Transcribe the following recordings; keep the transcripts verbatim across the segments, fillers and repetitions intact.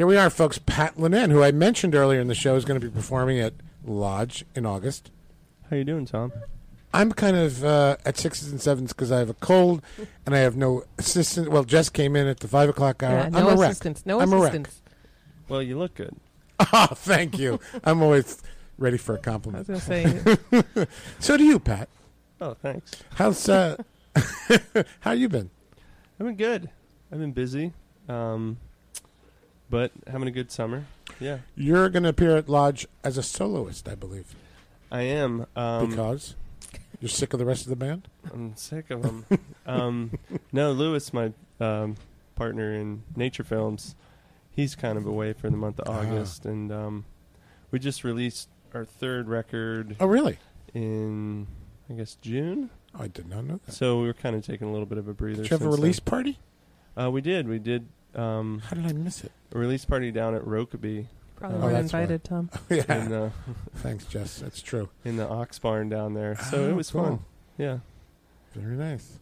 Here we are, folks. Pat Lennon, who I mentioned earlier in the show, is going to be performing at Lodge in August. How you doing, Tom? I'm kind of uh, at sixes and sevens because I have a cold and I have no assistant. Well, Jess came in at the five o'clock hour. Yeah, no I'm a wreck. assistance. No I'm assistance. Well, you look good. Oh, thank you. I'm always ready for a I compliment. was going to say, So do you, Pat. Oh, thanks. How's uh, how you been? I've been good. I've been busy, um, but having a good summer. Yeah, You're going to appear at Lodge as a soloist, I believe, I am. Um, because you're sick of the rest of the band. I'm sick of them. um, no, Lewis, my um, partner in Nature Films, he's kind of away for the month of Ah. August, and um, we just released our third record Oh, really? in, I guess, June. Oh, I did not know that. So we were kind of taking a little bit of a breather. Did you have a since then. release party? Uh, we did. We did um, How did I miss it? a release party down at Rokeby probably Oh, weren't that's why. invited, Tom. Yeah. in the Thanks, Jess. That's true. in the Ox Barn down there. So Oh, it was cool. fun. Yeah. Very nice.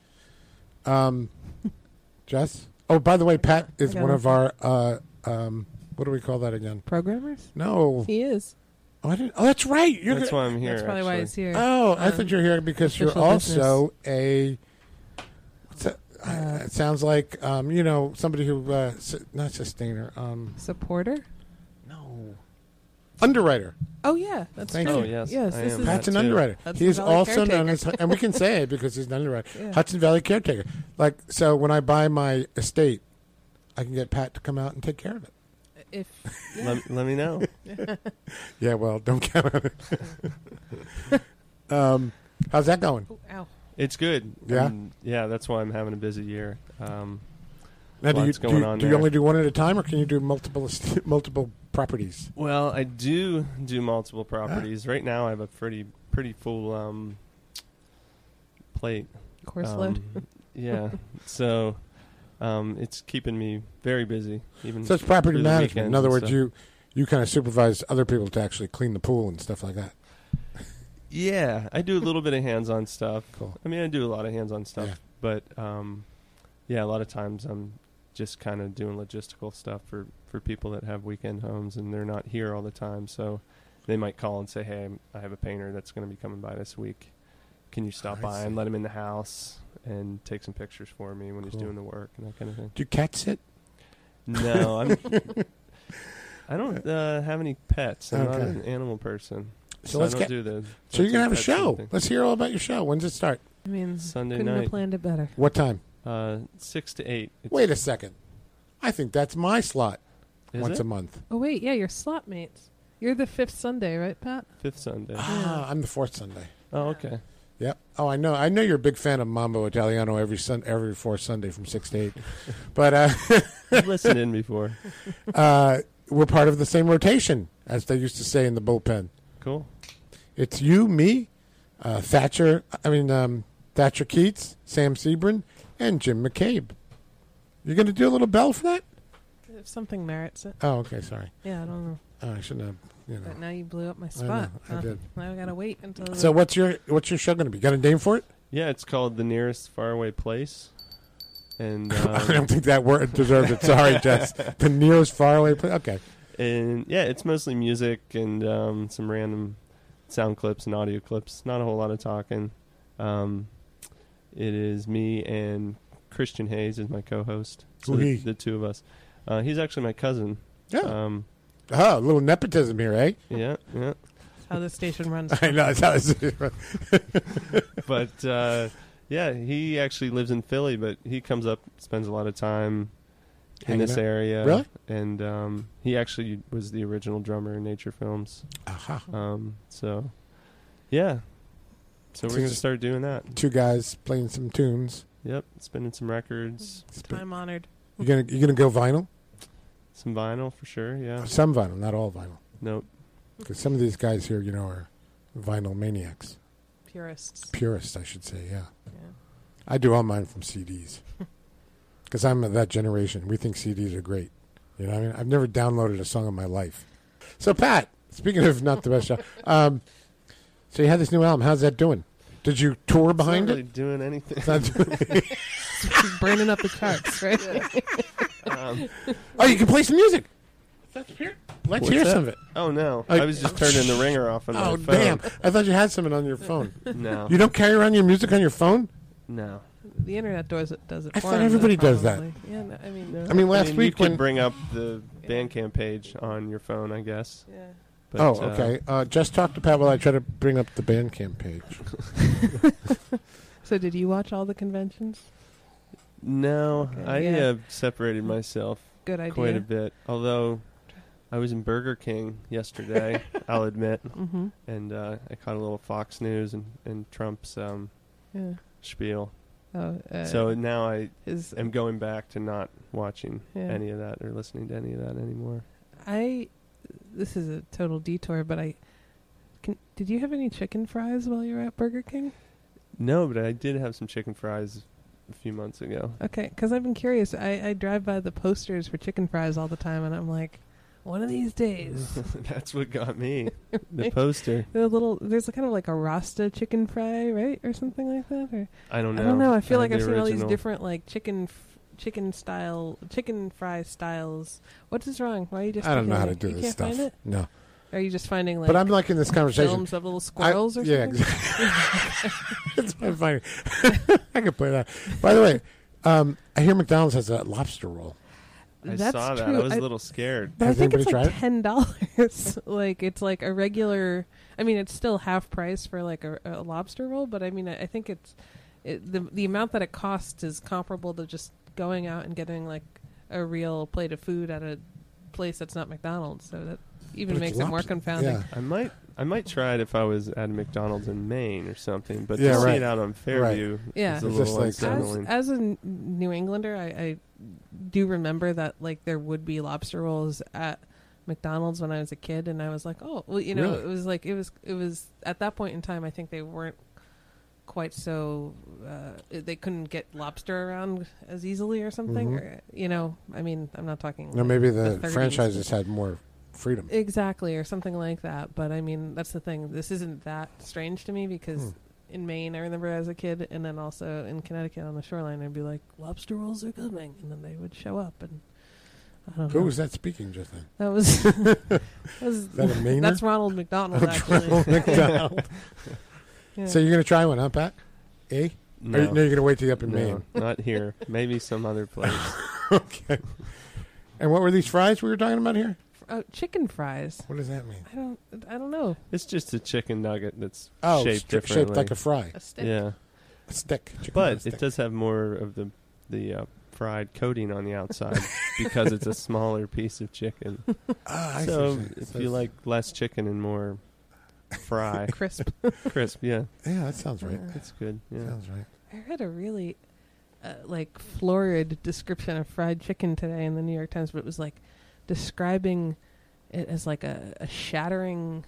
Um, Jess? Oh, by the way, Pat is I got one it. of our, uh, um, what do we call that again? Programmers? No. He is. Oh, I didn't, oh that's right. You're That's gonna, why I'm here. That's probably why actually. he's here. Oh, I Um, thought you were here because you're official also a, what's that? Uh, Uh, it sounds like, um, you know, somebody who, uh, su- not sustainer, um, Supporter? no. Underwriter. Oh, yeah. That's Thank true. Oh, yes. Yes, I this am is that Pat's an too. underwriter. Hudson He's Valley also known caretaker. as, and we can say it because he's an underwriter, Yeah. Hudson Valley caretaker. Like, so when I buy my estate, I can get Pat to come out and take care of it. If yeah. Let, let me know. Yeah, well, don't count on it. um, how's that going? Oh, ow. It's good. Yeah? And, yeah, that's why I'm having a busy year. Um, Now, do you, Lots do, going you- on do you there. only do one at a time, or can you do multiple est- multiple properties? well, I do do multiple properties. Right now, I have a pretty pretty full um, plate. Course load. Um, yeah. So um, it's keeping me very busy. Even So it's property through the management. In weekends other and words, stuff. you you kind of supervise other people to actually clean the pool and stuff like that. Yeah, I do a little bit of hands-on stuff. Cool. I mean, I do a lot of hands-on stuff, Yeah. but um, yeah, a lot of times I'm just kind of doing logistical stuff for, for people that have weekend homes and they're not here all the time. So they might call and say, "Hey, I'm- I have a painter that's going to be coming by this week. Can you stop I by and see. let him in the house and take some pictures for me when Cool. he's doing the work and that kind of thing?" Do you cat sit? No, I'm. I don't uh, have any pets. I'm not Okay. an animal person. So let's I get- don't do the. So you're don't gonna do have a pets show. anything. Let's hear all about your show. When's it start? I mean, Sunday couldn't night. have planned it better. What time? Uh, six to eight. It's, Wait a second. I think that's my slot is once it? a month. Oh, wait. Yeah, you're slot mates. You're the fifth Sunday, right, Pat? Fifth Sunday. Ah, I'm the fourth Sunday. Oh, okay. Yep. Oh, I know. I know you're a big fan of Mambo Italiano every sun, every fourth Sunday from six to eight. But uh, I've listened in before. uh, we're part of the same rotation, as they used to say in the bullpen. Cool. It's you, me, uh, Thatcher. I mean um, Thatcher Keats, Sam Sebring, and Jim McCabe. You're going to do a little bell for that? If something merits it. Oh, okay. Sorry. Yeah, I don't know. Oh, I shouldn't have. You But know. now you blew up my I spot. know, I Huh. did. Now I gotta wait until. So what's your what's your show going to be? Got a name for it? Yeah, it's called The Nearest Faraway Place. And I um, don't think that word deserved it. Sorry, Jess. The nearest faraway place. Okay. and yeah, it's mostly music and um, some random sound clips and audio clips. Not a whole lot of talking. Um, it is me and Christian Hayes is my co-host. So Who the, he? the two of us. Uh, he's actually my cousin. Yeah. Um, Oh, a little nepotism here, eh? yeah, yeah. how the station runs. I know. That's how it's, But uh, yeah, he actually lives in Philly, but he comes up, spends a lot of time in Hanging this out. area. Really? And um, he actually was the original drummer in Nature Films. Aha. Um, so, yeah. So we're So going to just- start doing that. Two guys playing some tunes. Yep, spinning some records, Time honored. You gonna you gonna go vinyl? some vinyl for sure, yeah. Some vinyl, not all vinyl. Nope. Because some of these guys here, you know, are vinyl maniacs, Purists. purists, I should say. Yeah, Yeah. I do all mine from C Ds. Because I'm of that generation. We think C Ds are great. You know what I mean? I've never downloaded a song in my life. So, Pat, speaking of not the best show, um, so you had this new album. How's that doing? Did you tour behind it's not it? really doing anything. It's not doing- Burning up the charts, right? Um, Oh, you can play some music. Let's hear, let's What's hear that? some of it. oh no, Oh, I was just turning the ringer off on my Oh, phone. damn. I thought you had something on your phone. No, You don't carry around your music on your phone? no. The internet does it. Does it. I for thought him, everybody though, does that. probably. Yeah. No, I mean. I mean, last I mean, week you when... could bring up the Bandcamp page on your phone, I guess. Yeah. But, oh, uh, okay. Uh, just talk to Pat while I try to bring up the Bandcamp page. So did you watch all the conventions? No, Okay, I yeah. uh, separated myself Good idea. quite a bit. Although I was in Burger King yesterday, I'll admit, Mm-hmm. and uh, I caught a little Fox News and, and Trump's um, Yeah. spiel. Oh. Uh, So now I is am going back to not watching Yeah. any of that or listening to any of that anymore. I. This is a total detour, but I. Can, did you have any chicken fries while you were at Burger King? No, but I did have some chicken fries a few months ago. Okay, because I've been curious. I, I drive by the posters for chicken fries all the time, and I'm like, one of these days. That's what got me. The poster. The little, there's a kind of like a Rasta chicken fry, right, or something like that. Or I don't know. I don't know. I feel like had I've the seen all these original. different like chicken, f- chicken style, chicken fry styles. What is wrong? Why are you just? I don't know how to taking do it? this You can't stuff. Find it? No. Are you just finding like? But I'm liking this conversation. Films of little squirrels I, or yeah, something. exactly. That's my funny. I could play that. By the way, um, I hear McDonald's has a lobster roll. I That's saw that. true. I was I- a little scared. But I Has think it's anybody like tried ten dollars. Like it's like a regular. I mean, it's still half price for like a, a lobster roll, but I mean, I, I think it's it, the the amount that it costs is comparable to just going out and getting like a real plate of food at a place that's not McDonald's. So that even But it's makes it more lobster. confounding. Yeah. I might I might try it if I was at a McDonald's in Maine or something, but Yeah, to see right. it out on Fairview Yeah. is a It's little just like- As, unsettling. as a N- New Englander, I, I do remember that like there would be lobster rolls at McDonald's when I was a kid, and I was like, oh, well, you know, Really? it was like it was it was at that point in time. I think they weren't quite so uh, they couldn't get lobster around as easily or something. Mhm. Or, you know, I mean, I'm not talking. No, like maybe the the thirties. franchises had more freedom. Exactly, or something like that. But I mean, that's the thing. This isn't that strange to me because Hmm. in Maine, I remember as a kid, and then also in Connecticut on the shoreline, I'd be like, lobster rolls are coming, and then they would show up, and I don't Who know. was that speaking just then? That was, that was that a Mainer? that's Ronald McDonald, Oh, actually. Ronald McDonald. Yeah. So you're going to try one, huh, Pat? Eh? no, Or you- no, you're going to wait till you're up in no, Maine. not here. Maybe some other place. Okay. And what were these fries we were talking about here? Oh, chicken fries. What does that mean? I don't, I don't know. It's just a chicken nugget that's Oh, shaped st- differently. shaped like a fry. A stick. yeah, A stick. Chicken on a but stick. it does have more of the the uh, fried coating on the outside because it's a smaller piece of chicken. Ah, I see so what you're saying. if So you it's- like less chicken and more fry, Crisp. crisp, yeah, Yeah, that sounds right. it's good. Yeah. Sounds right. I read a really, uh, like, florid description of fried chicken today in the New York Times, but it was like describing it as like a, a shattering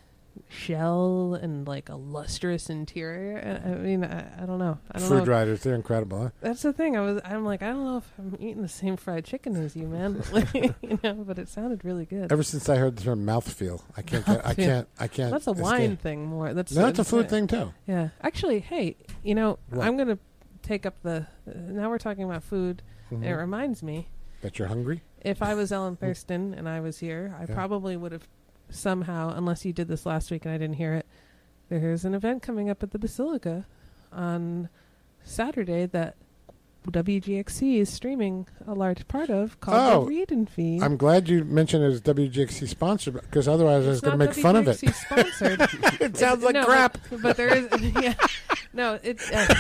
shell and like a lustrous interior. I, I mean, I, I don't know. I don't Food know. writers, they're incredible, huh? That's the thing. I was. I'm like, I don't know if I'm eating the same fried chicken as you, man. Like, you know, but it sounded really good. Ever since I heard the term mouthfeel, I can't. Get, I Mouthfeel. can't. I can't. That's a escape. wine thing more. That's No, that's a food uh, thing too. Yeah. Actually, hey, you know, What? I'm gonna take up the. Uh, now we're talking about food. Mhm. It reminds me. That you're hungry. If I was Ellen Thurston and I was here, I Yeah. probably would have somehow, unless you did this last week and I didn't hear it, there's an event coming up at the Basilica on Saturday that W G X C is streaming a large part of called Oh, the Read and Feed. I'm glad you mentioned it as W G X C sponsored because otherwise I was It's going to not make fun of it. W G X C sponsored. It sounds It's- like no, crap. But, but there is, yeah, no. It uh,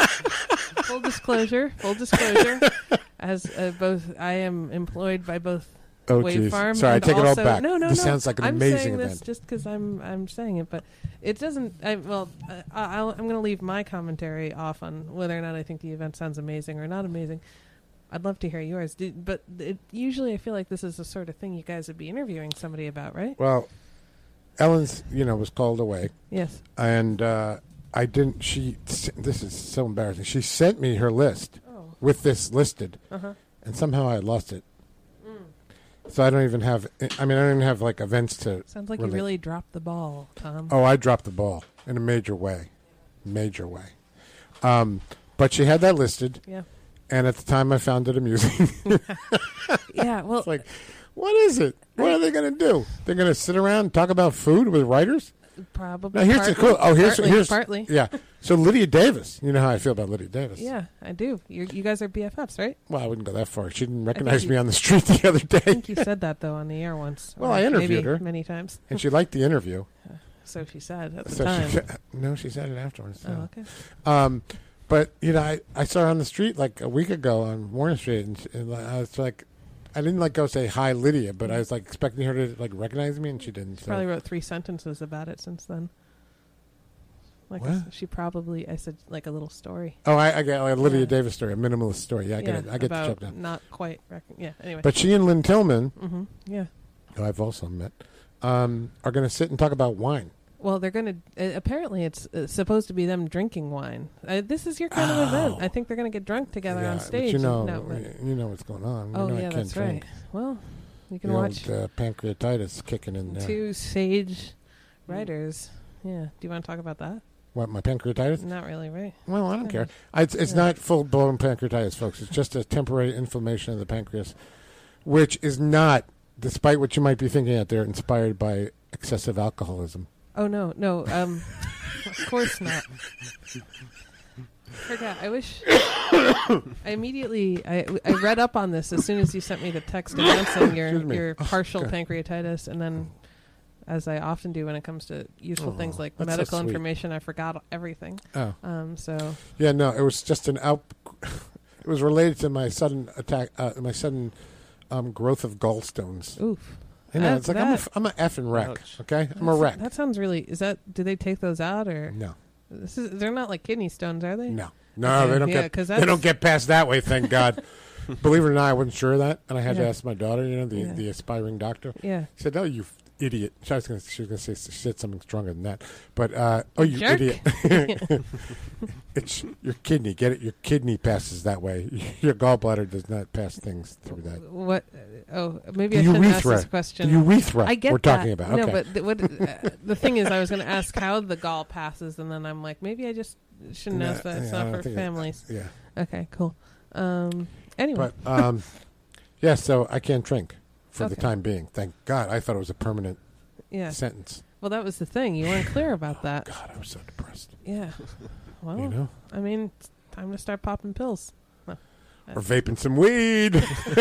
full disclosure. Full disclosure. As uh, both, I am employed by both Oh, Wave jeez. Farm. Sorry, I and take it all also- back. No, no, this no. sounds like an I'm amazing saying event. this just because I'm I'm saying it, but it doesn't. I, well, uh, I, I'll, I'm going to leave my commentary off on whether or not I think the event sounds amazing or not amazing. I'd love to hear yours, Do, but it, usually I feel like this is the sort of thing you guys would be interviewing somebody about, right? Well, Ellen's, you know, was called away, Yes. and uh, I didn't. She. This is so embarrassing. She sent me her list Oh. with this listed, Uh huh. and somehow I lost it. So I don't even have. I mean, I don't even have like events to. Sounds like relate. you really dropped the ball, Tom. Oh, I dropped the ball in a major way, major way. Um, but she had that listed, Yeah. And at the time, I found it amusing. Yeah, well, It's like, what is it? What are they going to do? They're going to sit around and talk about food with writers? probably. Now, here's the partly, cool. Oh, here's partly, here's partly. yeah. So Lydia Davis, you know how I feel about Lydia Davis. Yeah, I do. You're, you guys are B F Fs, right? Well, I wouldn't go that far. She didn't recognize you- me on the street the other I day, think you said that though on the air once. Well, or I interviewed maybe her. many times. and she liked the interview. So she said at the So time. she, no, she said it afterwards. so. Oh, okay. Um, but you know, I, I saw her on the street like a week ago on Warren Street, and, she, and I was like, I didn't like go say hi, Lydia, but I was like expecting her to like recognize me, and she didn't. So. Probably wrote three sentences about it since then. Like What? I s- she probably, I said like a little story. Oh, I, I get like a Lydia Yeah. Davis story, a minimalist story. Yeah, I get yeah, it. I get the about joke now. not quite. Rec- yeah. Anyway. But she and Lynn Tillman, hmm Yeah. who I've also met, um, are going to sit and talk about wine. Well, they're going to. Uh, apparently, it's uh, supposed to be them drinking wine. Uh, this is your kind of event. I think they're going to get drunk together Yeah, on but stage. you know, No, but- you know what's going on. You oh know I yeah, can't that's drink. right. Well, you can The watch old, uh, pancreatitis kicking in there. two sage writers. Yeah. Do you want to talk about that? What, my pancreatitis? Not really, right? Well, I don't Yeah. care. I, it's it's Yeah. not full-blown pancreatitis, folks. It's just a temporary inflammation of the pancreas, which is not, despite what you might be thinking out there, inspired by excessive alcoholism. Oh no, no. Um, of course not. Forgot. I wish. I immediately. I, I read up on this as soon as you sent me the text announcing your Excuse me. your Oh, partial God. pancreatitis, and then, as I often do when it comes to useful Oh, things like that's so medical sweet. information, I forgot everything. Oh, Um. So. yeah, no, it was just an out. It was related to my sudden attack, uh, my sudden um, growth of gallstones. Oof. You know, That- it's like I'm a, that- f- I'm a effing wreck. Ouch. Okay, I'm a That's- wreck. That sounds really. Is that? Do they take those out or? No, This is. They're not like kidney stones, are they? no, no. Okay, They don't yeah, get. 'cause They that's- don't get past that way. Thank God. Believe it or not, I wasn't sure of that, and I had to Yeah. ask my daughter. You know, the Yeah. the aspiring doctor. Yeah. She said, "Oh, you f- idiot!" She was going to she was going to say she said something stronger than that, but uh, oh, you Jerk. idiot! It's your kidney. Get it? Your kidney passes that way. Your gallbladder does not pass things through that. What? Oh, maybe The I shouldn't ask urethra. this The question. urethra. I get we're that. talking about. No, Okay. but the, what, uh, the thing is, I was going to ask how the gall passes, and then I'm like, maybe I just shouldn't Yeah, ask that. It's yeah, I not don't for think it- families. yeah, Okay, cool. Um, anyway, but um, yeah. So I can't drink for the Okay. time being. Thank God. I thought it was a permanent yeah. sentence. Well, that was the thing. You weren't clear about that. God, I was so depressed. Yeah. Well, you know, I mean, it's time to start popping pills. or vaping some weed.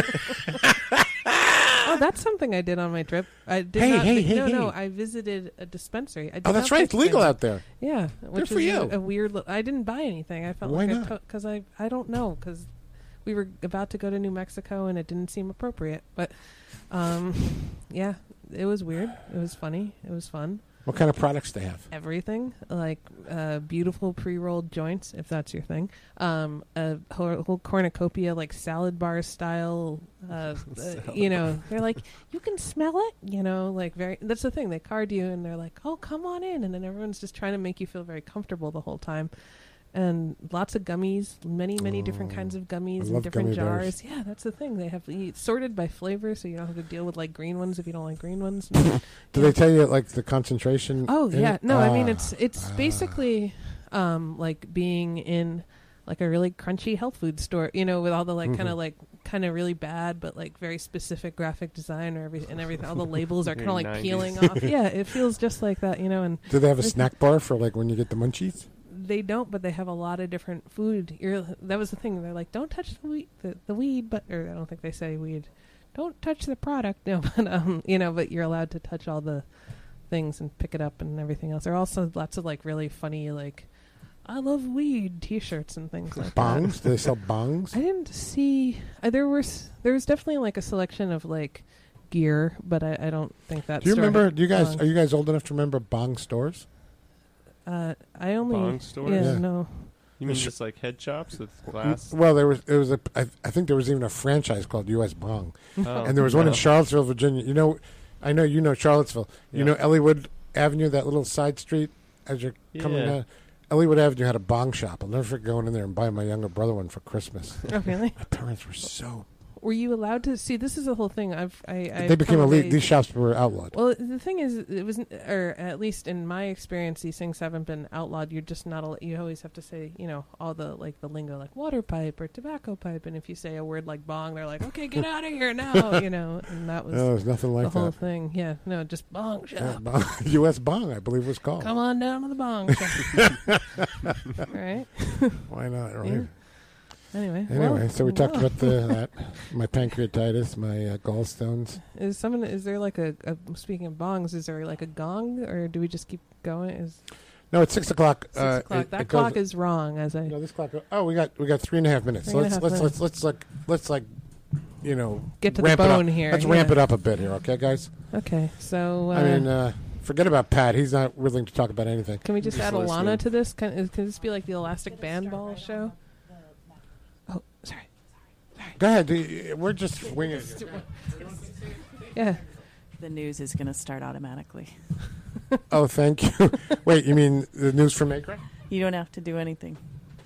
Oh, that's something I did on my trip. I did Hey, not. hey, vi- hey, no, no. hey. I visited a dispensary. I did Oh, that's not right. It's vape legal there. out there. Yeah, which for was you. A, a weird. Li- I didn't buy anything. I felt Why like not? because I I don't know because we were about to go to New Mexico and it didn't seem appropriate. But um, yeah, it was weird. It was funny. It was fun. What kind of products they have? Everything like uh, beautiful pre-rolled joints, if that's your thing. Um, a whole, whole cornucopia like salad bar style. Uh, uh, you know, they're like, you can smell it. You know, like very. That's the thing. They card you and they're like, oh, come on in, and then everyone's just trying to make you feel very comfortable the whole time. And lots of gummies, many, many different Oh, kinds of I gummies in love different gummy bears. jars. Yeah, that's the thing. They have each sorted by flavor, so you don't have to deal with like green ones if you don't like green ones. Do Yeah. they tell you like the concentration? Oh in yeah, it? no, I mean Ah, it's it's ah. basically um, like being in like a really crunchy health food store, you know, with all the like kind Mhm. of like kind of really bad but like very specific graphic design or every and everything. All the labels are kind of Very like nineties. peeling off. Yeah, it feels just like that, you know. And Do they have a snack bar for like when you get the munchies? they don't, but they have a lot of different food. You're, that was the thing. They're like, don't touch the weed, the, the weed, but or I don't think they say weed. Don't touch the product, no, but um, you know, but you're allowed to touch all the things and pick it up and everything else. There are also lots of like really funny like, I love weed T-shirts and things like that. Bongs? Do they sell bongs? I didn't see. Uh, there was there was definitely like a selection of like gear, but I, I don't think that. Do you store remember? had Do you guys bongs. are you guys old enough to remember bong stores? Uh, I only. Bong stores? Yeah, Yeah. no. You mean Sh- just like head chops with glass? Well, there was it was a I, I think there was even a franchise called U S Bong, Oh, and there was one in no. Charlottesville, Virginia. You know, I know you know Charlottesville. You Yeah. know Elliewood Avenue, that little side street as you're coming Yeah. down. Elliewood Avenue had a bong shop. I'll never forget going in there and buying my younger brother one for Christmas. Oh really? My parents were so were you allowed to see? This is the whole thing. I've I I've they became come of illegal. age- These shops were outlawed. Well, the thing is, it wasn't, or at least in my experience, these things haven't been outlawed. You're just not. al- You always have to say, you know, all the like the lingo, like water pipe or tobacco pipe, and if you say a word like bong, they're like, okay, get out of here now, you know. And that was No, there's nothing the like whole that. thing. Yeah, no, just bong shop. Yeah, bong, U S Bong, I believe, was called. Come on down to the bong shop. Right. Why not? Right? Yeah. Anyway. Anyway, well, so we talked wow. about the that my pancreatitis, my uh, gallstones. Is someone? Is there like a, a? Speaking of bongs, is there like a gong, or do we just keep going? Is No, it's six o'clock. six uh, o'clock? it- That it goes- clock is wrong. As I No, this clock. Oh, we got we got three and a half minutes. Three So and a let's half let's, minutes. let's let's like let's like you know get to the ramp it bone up. here. Let's yeah. ramp it up a bit here, okay, guys? Okay, so uh, I mean, uh, forget about Pat. He's not willing to talk about anything. can we just, just add Alana listening. to this? Can, is, can this be like the Elastic Band Ball show? Oh, sorry. Go ahead. do- We're just winging it. here. Yeah. The news is going to start automatically. Oh, thank you. Wait, you mean the news from Acre? You don't have to do anything.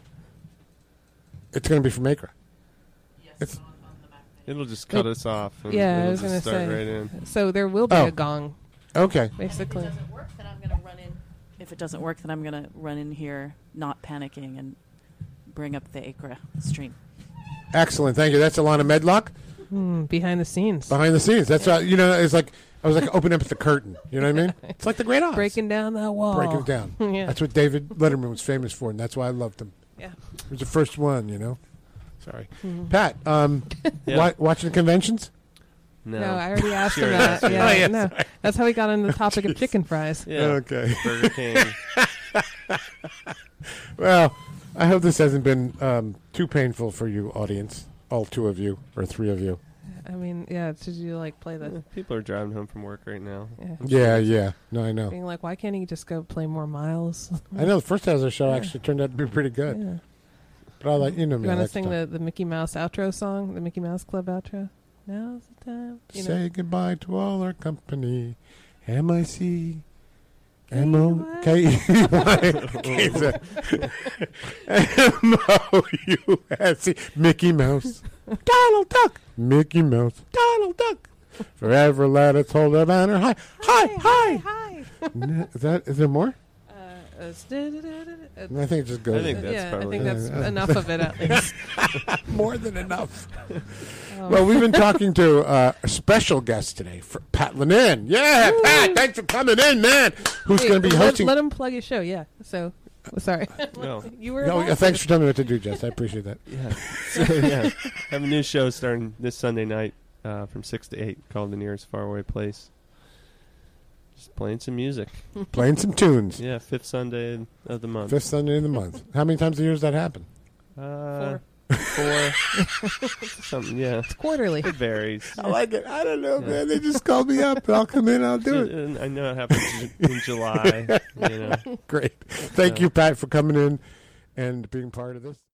It's going to be from Acre. It's It'll just cut us off. And Yeah, I it'll was just gonna start say. right in. So there will be Oh. a gong, okay. basically. If it doesn't work, then I'm going to run in. If it doesn't work, then I'm going to run in here, not panicking, and bring up the Acra stream. Excellent. Thank you. That's Alana Medlock Hmm, behind the scenes, behind the scenes. That's uh, you know, it's like I was like opening up the curtain. You know what I mean? It's like the Great Oz. breaking down that wall. breaking it down. yeah. That's what David Letterman was famous for, and that's why I loved him. Yeah. He was the first one, you know. Sorry, Mhm. Pat. Um, Yeah. wa- watching conventions? No, No, I already asked She him already that. asked you Yeah, that. Oh, yeah, no, that's how we got on the topic of chicken fries. Yeah. Okay. Burger King. Well, I hope this hasn't been um, too painful for you, audience. All two of you or three of you. I mean, yeah, did you like play the? People are driving home from work right now. Yeah. Yeah, yeah. No, I know. Being like, why can't he just go play more miles? I know the first half of the show Yeah. actually turned out to be pretty good. Yeah. But I like you know me. You I want to like sing talk. the, the Mickey Mouse outro song, the Mickey Mouse Club outro? Now's the time. You know? Say goodbye to all our company. M I C M O K E Y M O U S E Mickey Mouse. Donald Duck. Mickey Mouse. Donald Duck. Forever let us hold the banner high. Hi, hi. hi. N- Is that is there more? Uh, uh, s- da- da- da- da- da- I think it just goes. I think uh, that's yeah, I probably- think that's Yeah. enough of it at least. more than enough. Um, Well, we've been talking to uh, a special guest today, for Pat Lenin. Yeah, Woo! Pat, thanks for coming in, man. Who's wait, going to be let, hosting? Let him plug his show. Yeah. So, sorry. No. You were. Oh, about yeah, to- thanks for telling me what to do, Jess. I appreciate that. Yeah. So, yeah. Have a new show starting this Sunday night uh, from six to eight called The Nearest Faraway Place. Just playing some music. Playing some tunes. Yeah, fifth Sunday of the month. Fifth Sunday in the month. How many times a year does that happen? Uh, Four. four. Something, yeah. It's quarterly. It varies. I like it. I don't know, Yeah. man. They just called me up. I'll come in. I'll do it. And I know it happens in July. You know. Great. Thank Yeah. you, Pat, for coming in and being part of this.